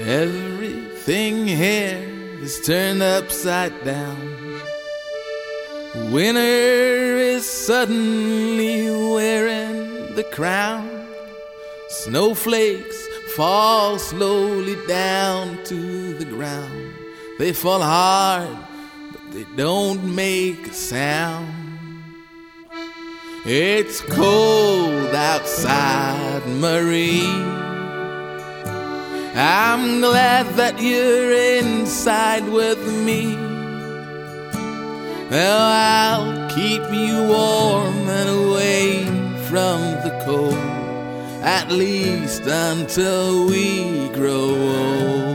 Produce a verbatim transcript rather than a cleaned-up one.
Everything here is turned upside down. Winter is suddenly wearing the crown. Snowflakes fall slowly down to the ground. They fall hard, but they don't make a sound. It's cold outside, Marie. I'm glad that you're inside with me. Well, I'll keep you warm and away from the cold, at least until we grow old.